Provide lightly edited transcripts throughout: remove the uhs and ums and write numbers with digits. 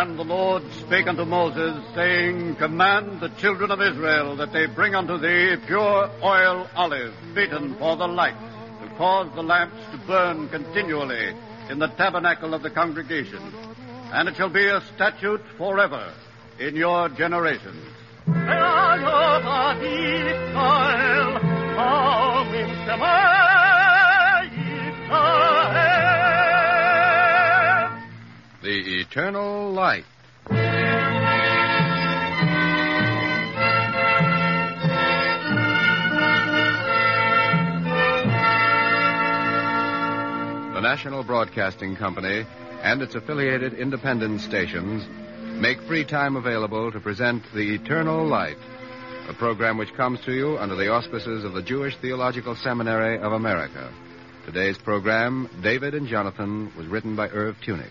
And the Lord spake unto Moses, saying, Command the children of Israel that they bring unto thee pure oil olive, beaten for the light, to cause the lamps to burn continually in the tabernacle of the congregation. And it shall be a statute forever in your generations. The Eternal Light. The National Broadcasting Company and its affiliated independent stations make free time available to present The Eternal Light, a program which comes to you under the auspices of the Jewish Theological Seminary of America. Today's program, David and Jonathan, was written by Irv Tunick.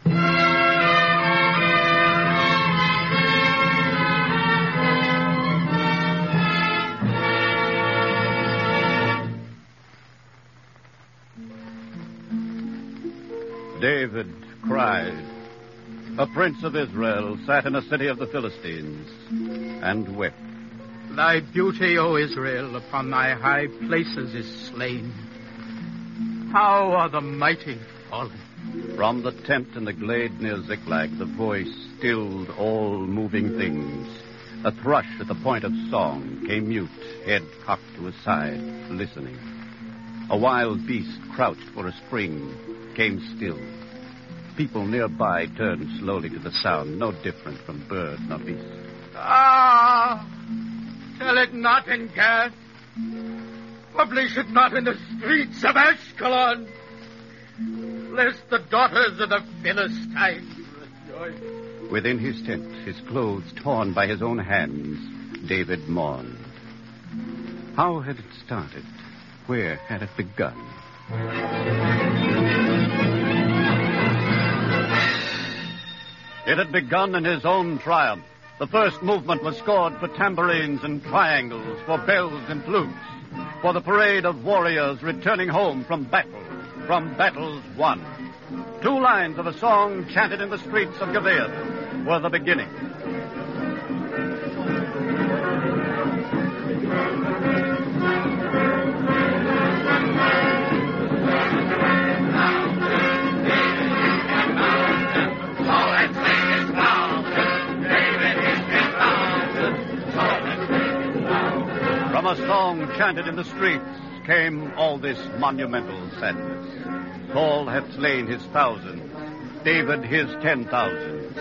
David cried. A prince of Israel sat in a city of the Philistines and wept. Thy beauty, O Israel, upon thy high places is slain. How are the mighty fallen? From the tent in the glade near Ziklag, the voice stilled all moving things. A thrush at the point of song came mute, head cocked to his side, listening. A wild beast crouched for a spring, came still. People nearby turned slowly to the sound, no different from bird nor beast. Ah! Tell it not in Gath. Publish it not in the streets of Ashkelon, lest the daughters of the Philistines rejoice. Within his tent, his clothes torn by his own hands, David mourned. How had it started? Where had it begun? It had begun in his own triumph. The first movement was scored for tambourines and triangles, for bells and flutes, for the parade of warriors returning home from battles won. 2 lines of a song chanted in the streets of Gibeon were the beginning. From a song chanted in the streets came all this monumental sadness. Saul had slain his thousands, David his 10,000.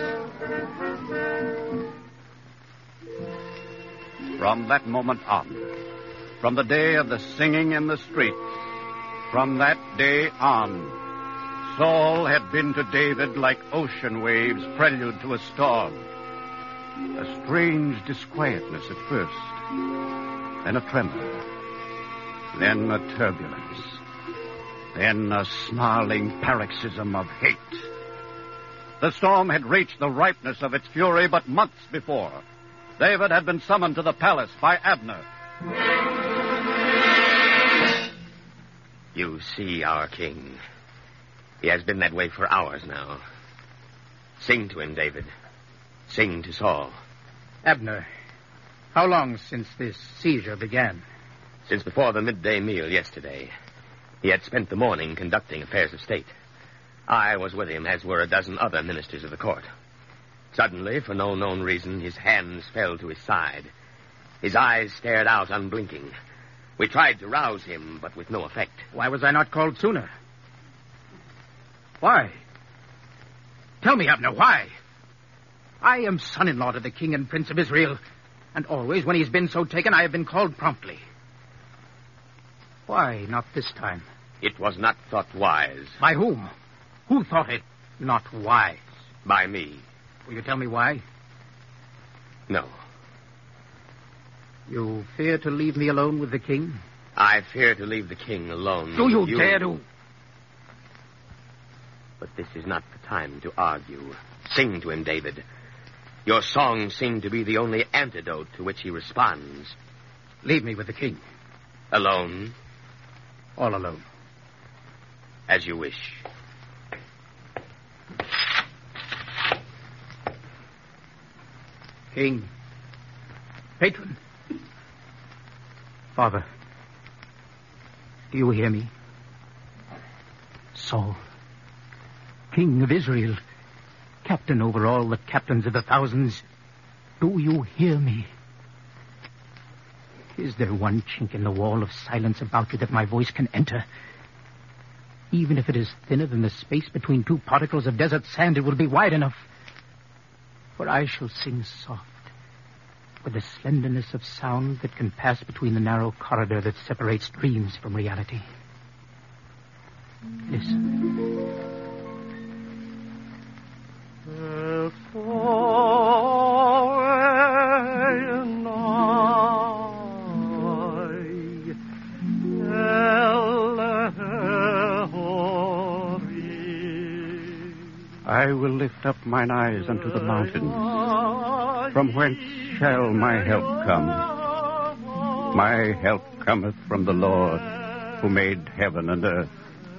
From that moment on, from the day of the singing in the streets, from that day on, Saul had been to David like ocean waves prelude to a storm. A strange disquietness at first, then a tremor, then a turbulence, then a snarling paroxysm of hate. The storm had reached the ripeness of its fury but months before. David had been summoned to the palace by Abner. You see our king. He has been that way for hours now. Sing to him, David. Sing to Saul. Abner, how long since this seizure began? Since before the midday meal yesterday. He had spent the morning conducting affairs of state. I was with him, as were a dozen other ministers of the court. Suddenly, for no known reason, his hands fell to his side. His eyes stared out unblinking. We tried to rouse him, but with no effect. Why was I not called sooner? Why? Tell me, Abner, why? I am son-in-law to the king and prince of Israel, and always when he's been so taken, I have been called promptly. Why not this time? It was not thought wise. By whom? Who thought it not wise? By me. Will you tell me why? No. You fear to leave me alone with the king? I fear to leave the king alone. Do you dare to? But this is not the time to argue. Sing to him, David. Your songs seem to be the only antidote to which he responds. Leave me with the king. Alone? All alone. As you wish. King. Patron. Father. Do you hear me? Saul. King of Israel. Captain over all the captains of the thousands. Do you hear me? Is there one chink in the wall of silence about you that my voice can enter? Even if it is thinner than the space between two particles of desert sand, it will be wide enough. For I shall sing soft, with the slenderness of sound that can pass between the narrow corridor that separates dreams from reality. Listen. I will lift up mine eyes unto the mountains. From whence shall my help come? My help cometh from the Lord, who made heaven and earth.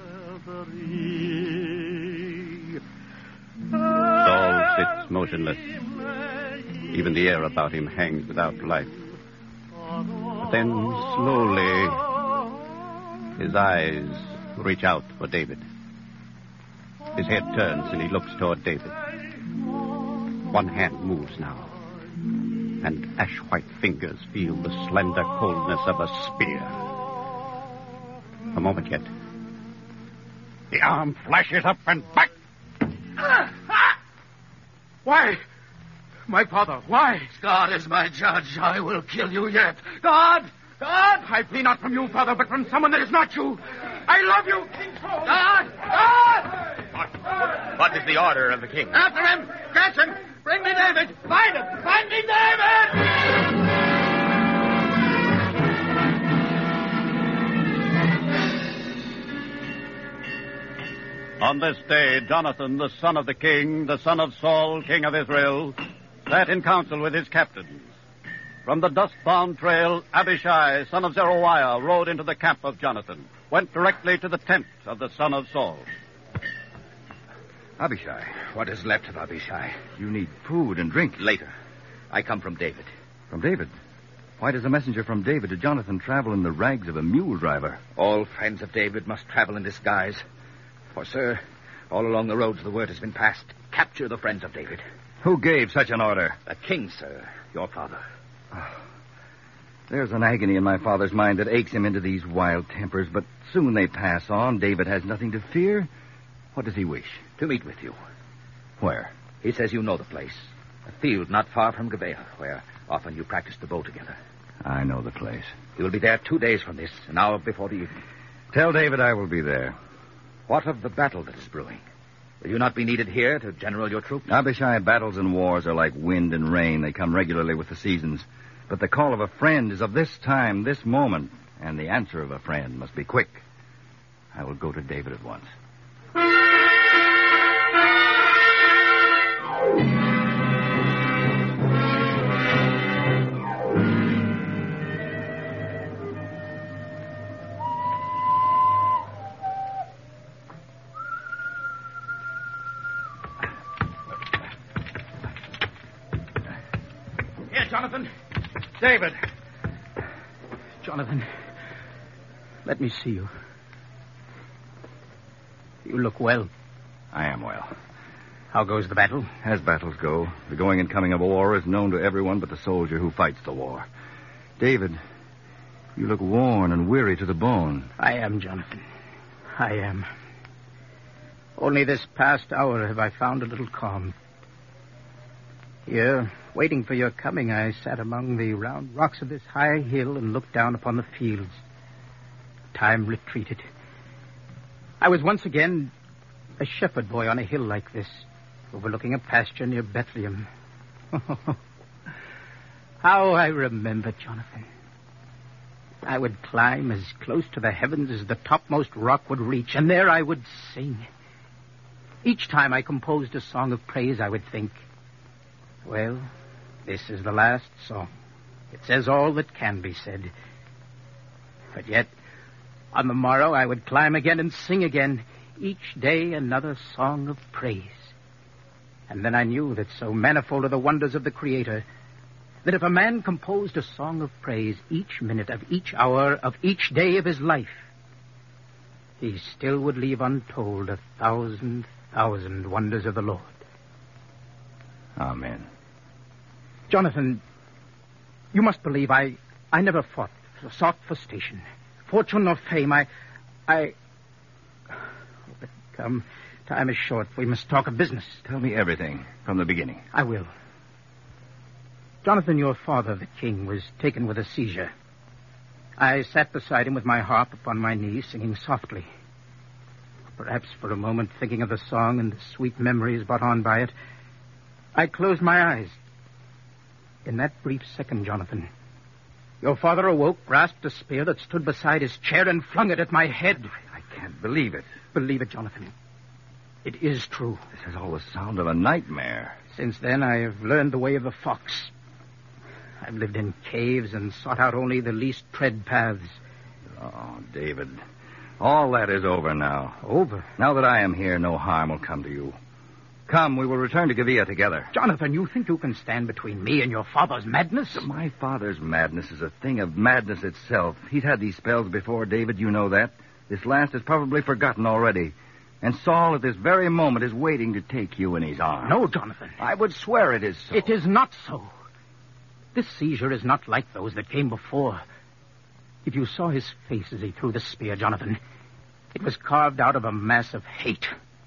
Saul sits motionless. Even the air about him hangs without life. But then, slowly, his eyes reach out for David. His head turns and he looks toward David. One hand moves now, and ash-white fingers feel the slender coldness of a spear. A moment yet. The arm flashes up and back. Why? My father, why? God is my judge. I will kill you yet. God! God! I flee not from you, father, but from someone that is not you. I love you, King Saul. God! God! What is the order of the king? After him! Catch him! Bring me David! Find him! Find me David! On this day, Jonathan, the son of the king, the son of Saul, king of Israel, sat in council with his captains. From the dust-bound trail, Abishai, son of Zeruiah, rode into the camp of Jonathan, went directly to the tent of the son of Saul. Abishai, what is left of Abishai? You need food and drink. Later. I come from David. From David? Why does a messenger from David to Jonathan travel in the rags of a mule driver? All friends of David must travel in disguise. For, sir, all along the roads the word has been passed. Capture the friends of David. Who gave such an order? The king, sir. Your father. There's an agony in my father's mind that aches him into these wild tempers, but soon they pass on. David has nothing to fear. What does he wish? To meet with you. Where? He says you know the place. A field not far from Gibeah, where often you practice the bow together. I know the place. He will be there 2 days from this, an hour before the evening. Tell David I will be there. What of the battle that is brewing? Will you not be needed here to general your troops? Abishai, battles and wars are like wind and rain. They come regularly with the seasons. But the call of a friend is of this time, this moment, and the answer of a friend must be quick. I will go to David at once. Here, Jonathan. David. Jonathan, let me see you. You look well. I am well. How goes the battle? As battles go, the going and coming of a war is known to everyone but the soldier who fights the war. David, you look worn and weary to the bone. I am, Jonathan. I am. Only this past hour have I found a little calm. Here, waiting for your coming, I sat among the round rocks of this high hill and looked down upon the fields. Time retreated. I was once again a shepherd boy on a hill like this, overlooking a pasture near Bethlehem. How I remember, Jonathan. I would climb as close to the heavens as the topmost rock would reach, and there I would sing. Each time I composed a song of praise, I would think, well, this is the last song. It says all that can be said. But yet, on the morrow, I would climb again and sing again, each day another song of praise. And then I knew that so manifold are the wonders of the Creator, that if a man composed a song of praise each minute of each hour of each day of his life, he still would leave untold 1,000 wonders of the Lord. Amen. Jonathan, you must believe I never sought for station, fortune or fame. But come, time is short. We must talk of business. Tell me everything from the beginning. I will. Jonathan, your father, the king, was taken with a seizure. I sat beside him with my harp upon my knees, singing softly. Perhaps for a moment, thinking of the song and the sweet memories brought on by it, I closed my eyes. In that brief second, Jonathan, your father awoke, grasped a spear that stood beside his chair, and flung it at my head. I can't believe it. Believe it, Jonathan. It is true. This has all the sound of a nightmare. Since then, I have learned the way of the fox. I've lived in caves and sought out only the least tread paths. Oh, David, all that is over now. Over? Now that I am here, no harm will come to you. Come, we will return to Gavia together. Jonathan, you think you can stand between me and your father's madness? My father's madness is a thing of madness itself. He's had these spells before, David, you know that. This last is probably forgotten already. And Saul, at this very moment, is waiting to take you in his arms. No, Jonathan. I would swear it is so. It is not so. This seizure is not like those that came before. If you saw his face as he threw the spear, Jonathan, it was carved out of a mass of hate.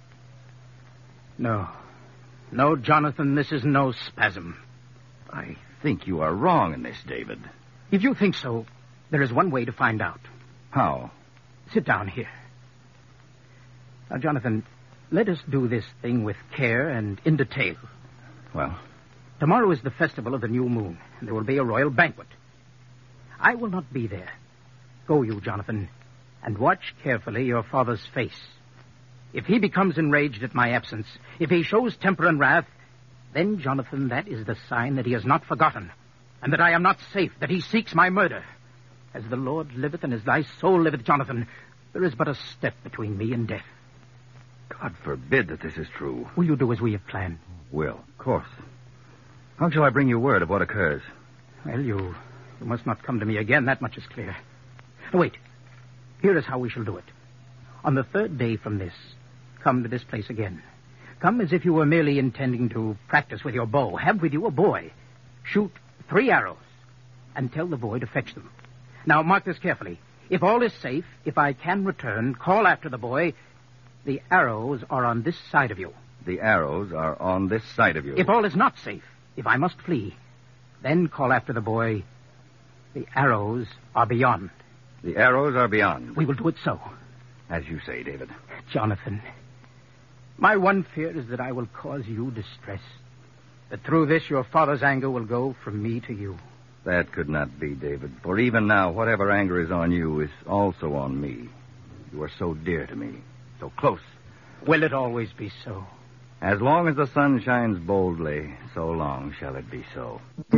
No, Jonathan, this is no spasm. I think you are wrong in this, David. If you think so, there is one way to find out. How? Sit down here. Now, Jonathan, let us do this thing with care and in detail. Well? Tomorrow is the festival of the new moon, and there will be a royal banquet. I will not be there. Go you, Jonathan, and watch carefully your father's face. If he becomes enraged at my absence, if he shows temper and wrath, then, Jonathan, that is the sign that he has not forgotten, and that I am not safe, that he seeks my murder. As the Lord liveth and as thy soul liveth, Jonathan, there is but a step between me and death. God forbid that this is true. Will you do as we have planned? Will, of course. How shall I bring you word of what occurs? Well, you must not come to me again. That much is clear. Oh, wait. Here is how we shall do it. On the third day from this, come to this place again. Come as if you were merely intending to practice with your bow. Have with you a boy. Shoot 3 arrows, and tell the boy to fetch them. Now, mark this carefully. If all is safe, if I can return, call after the boy. The arrows are on this side of you. The arrows are on this side of you. If all is not safe, if I must flee, then call after the boy. The arrows are beyond. The arrows are beyond. We will do it so. As you say, David. Jonathan, my one fear is that I will cause you distress. That through this your father's anger will go from me to you. That could not be, David. For even now, whatever anger is on you is also on me. You are so dear to me. So close. Will it always be so? As long as the sun shines boldly, so long shall it be so.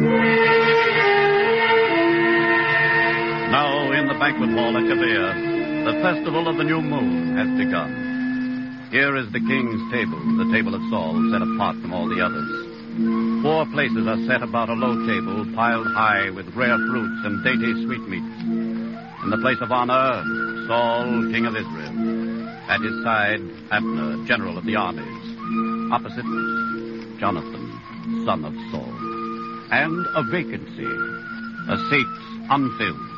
Now, in the banquet hall at Gavia, the festival of the new moon has begun. Here is the king's table, the table of Saul, set apart from all the others. 4 places are set about a low table, piled high with rare fruits and dainty sweetmeats. In the place of honor, Saul, king of Israel. At his side, Abner, general of the armies. Opposite, Jonathan, son of Saul. And a vacancy, a seat unfilled.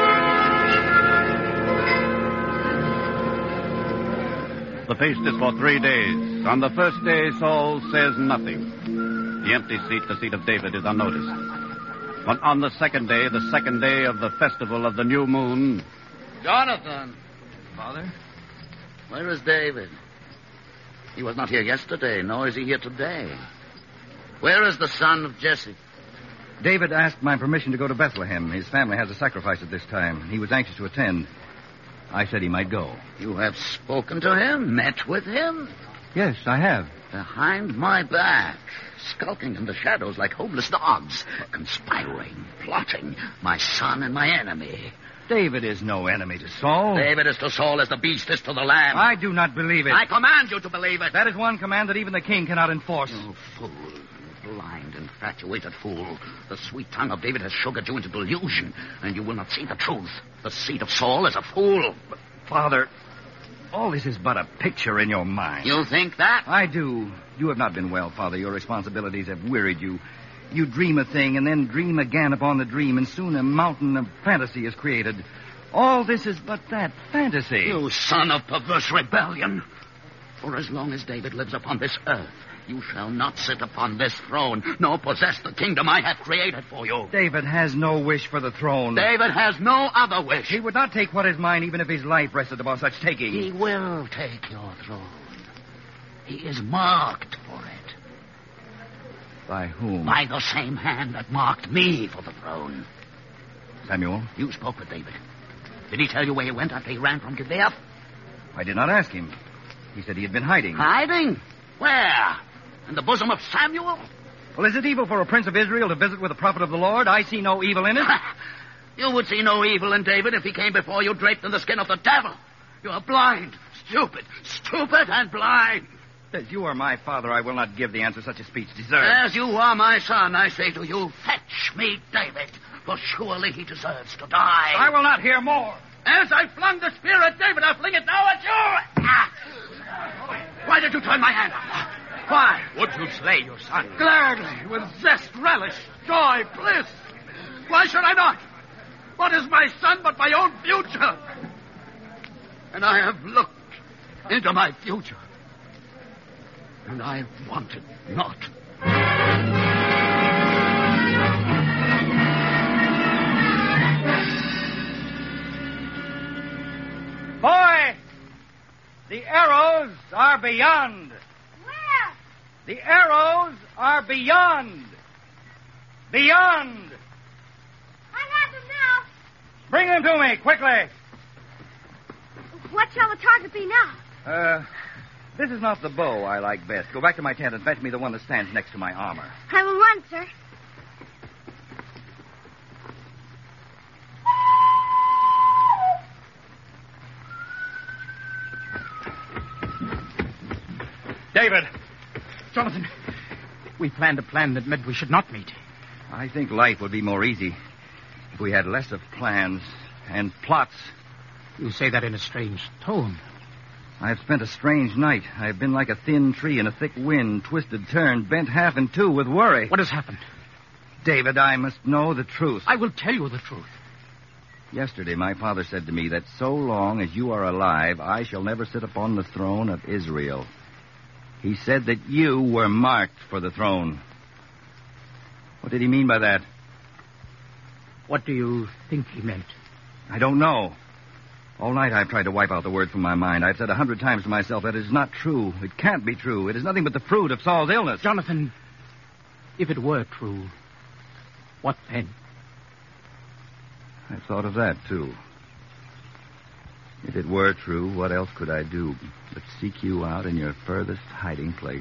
The feast is for 3 days. On the first day, Saul says nothing. The empty seat, the seat of David, is unnoticed. But on the second day of the festival of the new moon... Jonathan! Father? Where is David? He was not here yesterday, nor is he here today. Where is the son of Jesse? David asked my permission to go to Bethlehem. His family has a sacrifice at this time. He was anxious to attend. I said he might go. You have spoken to him, met with him? Yes, I have. Behind my back, skulking in the shadows like homeless dogs, conspiring, plotting, my son and my enemy. David is no enemy to Saul. David is to Saul as the beast is to the lamb. I do not believe it. I command you to believe it. That is one command that even the king cannot enforce. You fool. blind, infatuated fool. The sweet tongue of David has sugared you into delusion, and you will not see the truth. The seed of Saul is a fool. But, Father, all this is but a picture in your mind. You think that? I do. You have not been well, Father. Your responsibilities have wearied you. You dream a thing and then dream again upon the dream, and soon a mountain of fantasy is created. All this is but that, fantasy. You son of perverse rebellion. For as long as David lives upon this earth, you shall not sit upon this throne, nor possess the kingdom I have created for you. David has no wish for the throne. David has no other wish. He would not take what is mine, even if his life rested upon such taking. He will take your throne. He is marked for it. By whom? By the same hand that marked me for the throne. Samuel? You spoke with David. Did he tell you where he went after he ran from Gibeah? I did not ask him. He said he had been hiding. Hiding? Where? In the bosom of Samuel? Well, is it evil for a prince of Israel to visit with a prophet of the Lord? I see no evil in it. You would see no evil in David if he came before you draped in the skin of the devil. You are blind, stupid and blind. As you are my father, I will not give the answer such a speech deserves. As you are my son, I say to you, fetch me David, for surely he deserves to die. I will not hear more. As I flung the spear at David, I fling it now at you. Why did you turn my hand off? Why? Would you slay your son? Gladly, with zest, relish, joy, bliss. Why should I not? What is my son but my own future? And I have looked into my future, and I wanted not. Boy, the arrows are beyond. Where? The arrows are beyond. Beyond. I have them now. Bring them to me, quickly. What shall the target be now? This is not the bow I like best. Go back to my tent and fetch me the one that stands next to my armor. I will run, sir. David! Jonathan, we planned a plan that meant we should not meet. I think life would be more easy if we had less of plans and plots. You say that in a strange tone. I have spent a strange night. I have been like a thin tree in a thick wind, twisted, turned, bent half in two with worry. What has happened? David, I must know the truth. I will tell you the truth. Yesterday, my father said to me that so long as you are alive, I shall never sit upon the throne of Israel. He said that you were marked for the throne. What did he mean by that? What do you think he meant? I don't know. All night I've tried to wipe out the word from my mind. I've said 100 times to myself that it is not true. It can't be true. It is nothing but the fruit of Saul's illness. Jonathan, if it were true, what then? I've thought of that, too. If it were true, what else could I do but seek you out in your furthest hiding place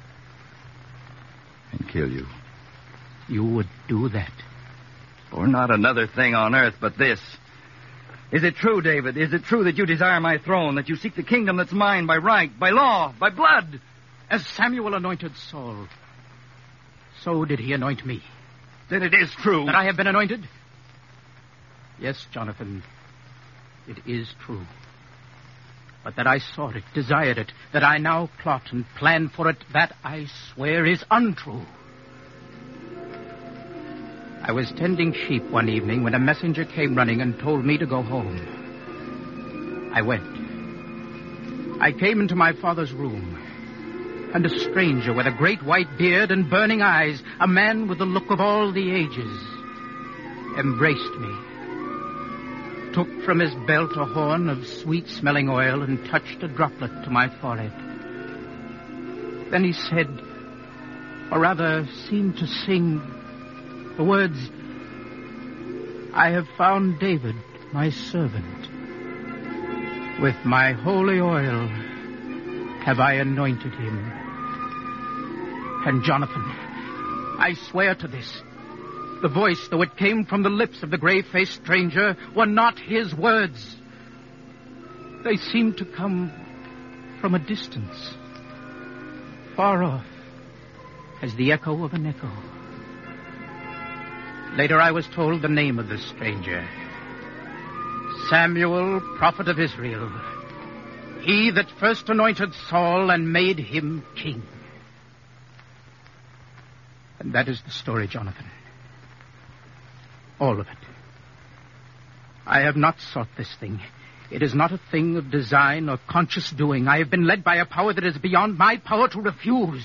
and kill you? You would do that? For not another thing on earth but this. Is it true, David? Is it true that you desire my throne, that you seek the kingdom that's mine by right, by law, by blood? As Samuel anointed Saul, so did he anoint me. Then it is true. That I have been anointed? Yes, Jonathan, it is true. But that I sought it, desired it, that I now plot and plan for it, that I swear is untrue. I was tending sheep one evening when a messenger came running and told me to go home. I went. I came into my father's room, and a stranger with a great white beard and burning eyes, a man with the look of all the ages, embraced me, took from his belt a horn of sweet-smelling oil and touched a droplet to my forehead. Then he said, or rather seemed to sing, the words, I have found David, my servant. With my holy oil have I anointed him. And Jonathan, I swear to this, the voice, though it came from the lips of the grave-faced stranger, were not his words. They seemed to come from a distance, far off, as the echo of an echo. Later I was told the name of the stranger. Samuel, prophet of Israel. He that first anointed Saul and made him king. And that is the story, Jonathan. All of it. I have not sought this thing. It is not a thing of design or conscious doing. I have been led by a power that is beyond my power to refuse.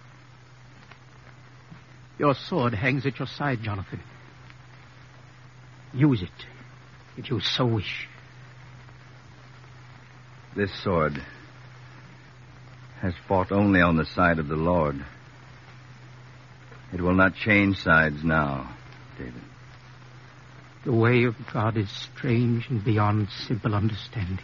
Your sword hangs at your side, Jonathan. Use it, if you so wish. This sword has fought only on the side of the Lord. It will not change sides now, David. The way of God is strange and beyond simple understanding.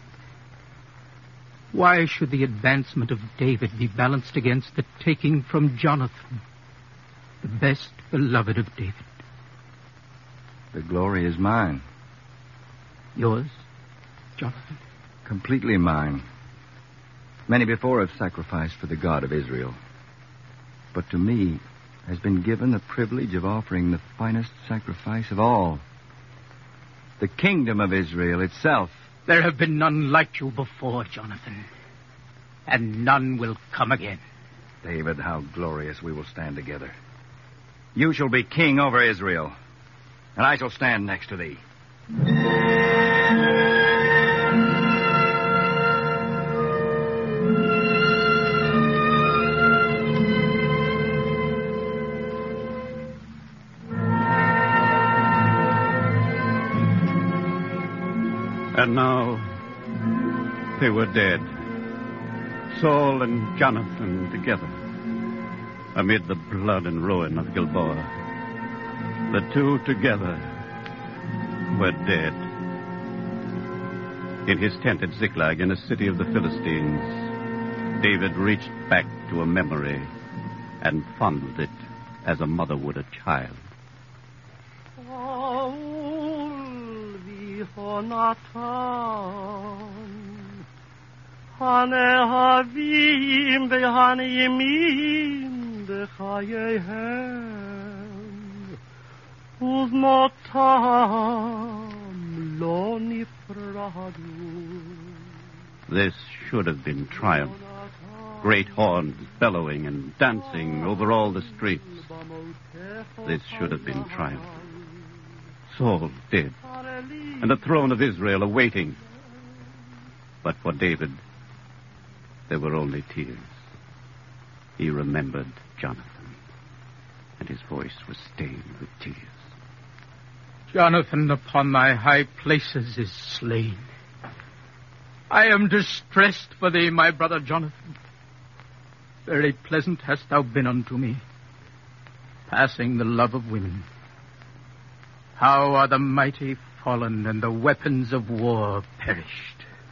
Why should the advancement of David be balanced against the taking from Jonathan, the best beloved of David? The glory is mine. Yours, Jonathan? Completely mine. Many before have sacrificed for the God of Israel. But to me has been given the privilege of offering the finest sacrifice of all. The kingdom of Israel itself. There have been none like you before, Jonathan. And none will come again. David, how glorious we will stand together. You shall be king over Israel, and I shall stand next to thee. And now they were dead, Saul and Jonathan together, amid the blood and ruin of Gilboa. The two together were dead. In his tent at Ziklag, in a city of the Philistines, David reached back to a memory and fondled it as a mother would a child. הנהבים והנעימים בחייהם ובמותם לא נפרדו. This should have been triumph. Great horns bellowing and dancing over all the streets. This should have been triumph. Saul dead, and the throne of Israel awaiting. But for David, there were only tears. He remembered Jonathan, and his voice was stained with tears. Jonathan upon thy high places is slain. I am distressed for thee, my brother Jonathan. Very pleasant hast thou been unto me, passing the love of women. How are the mighty fallen and the weapons of war perished.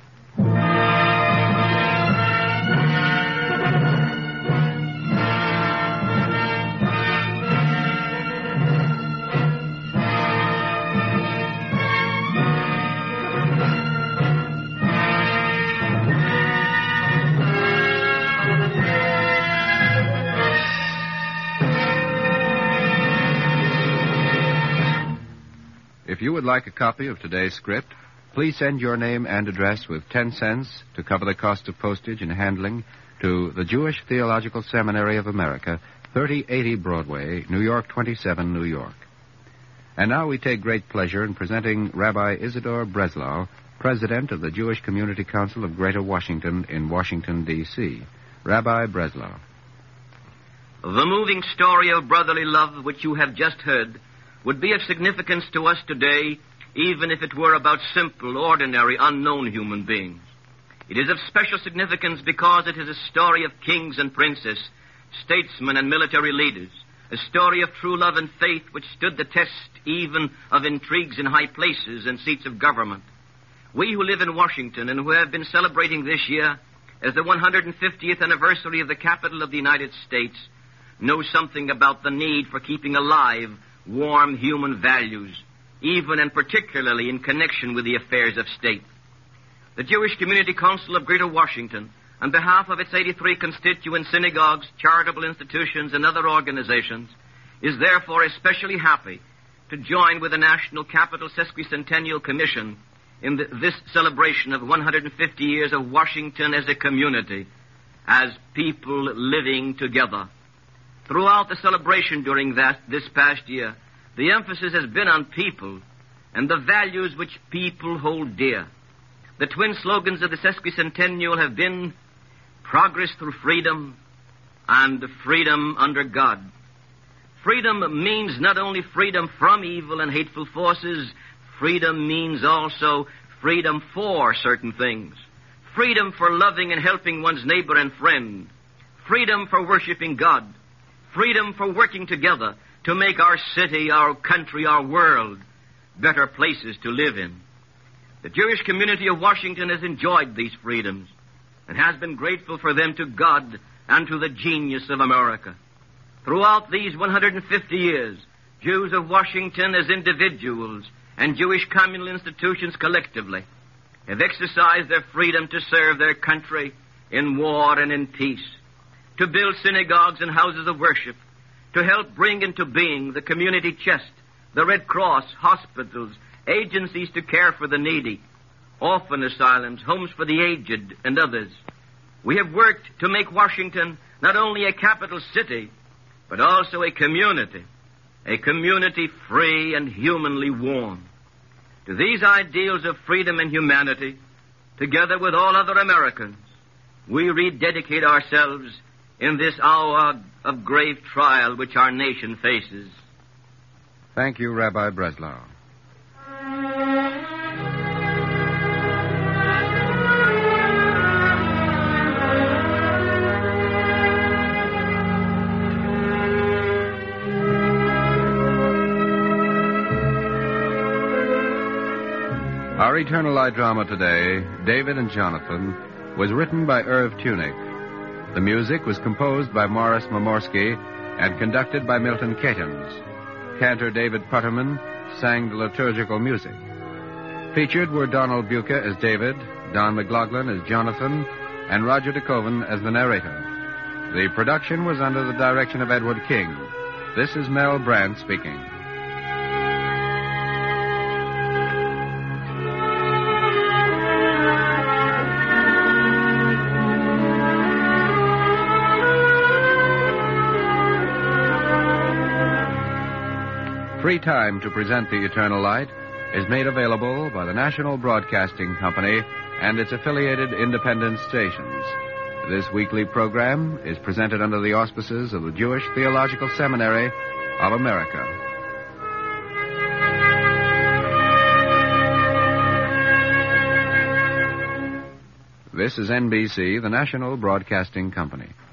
If you would like a copy of today's script, please send your name and address with 10 cents to cover the cost of postage and handling to the Jewish Theological Seminary of America, 3080 Broadway, New York 27, New York. And now we take great pleasure in presenting Rabbi Isidore Breslau, President of the Jewish Community Council of Greater Washington in Washington, D.C. Rabbi Breslau. The moving story of brotherly love which you have just heard would be of significance to us today, even if it were about simple, ordinary, unknown human beings. It is of special significance because it is a story of kings and princes, statesmen and military leaders, a story of true love and faith which stood the test even of intrigues in high places and seats of government. We who live in Washington and who have been celebrating this year as the 150th anniversary of the capital of the United States know something about the need for keeping alive warm human values, even and particularly in connection with the affairs of state. The Jewish Community Council of Greater Washington on behalf of its 83 constituent synagogues, charitable institutions, and other organizations, is therefore especially happy to join with the National Capital Sesquicentennial Commission in this celebration of 150 years of Washington as a community, as people living together. Throughout the celebration during this past year, the emphasis has been on people and the values which people hold dear. The twin slogans of the Sesquicentennial have been progress through freedom and freedom under God. Freedom means not only freedom from evil and hateful forces, freedom means also freedom for certain things. Freedom for loving and helping one's neighbor and friend. Freedom for worshiping God. Freedom for working together to make our city, our country, our world better places to live in. The Jewish community of Washington has enjoyed these freedoms and has been grateful for them to God and to the genius of America. Throughout these 150 years, Jews of Washington as individuals and Jewish communal institutions collectively have exercised their freedom to serve their country in war and in peace, to build synagogues and houses of worship, to help bring into being the community chest, the Red Cross, hospitals, agencies to care for the needy, orphan asylums, homes for the aged, and others. We have worked to make Washington not only a capital city, but also a community free and humanly warm. To these ideals of freedom and humanity, together with all other Americans, we rededicate ourselves in this hour of grave trial which our nation faces. Thank you, Rabbi Breslau. Our Eternal Light drama today, David and Jonathan, was written by Irv Tunick. The music was composed by Morris Momorsky and conducted by Milton Catons. Cantor David Putterman sang the liturgical music. Featured were Donald Buca as David, Don McLaughlin as Jonathan, and Roger DeKoven as the narrator. The production was under the direction of Edward King. This is Mel Brandt speaking. Free time to present the Eternal Light is made available by the National Broadcasting Company and its affiliated independent stations. This weekly program is presented under the auspices of the Jewish Theological Seminary of America. This is NBC, the National Broadcasting Company.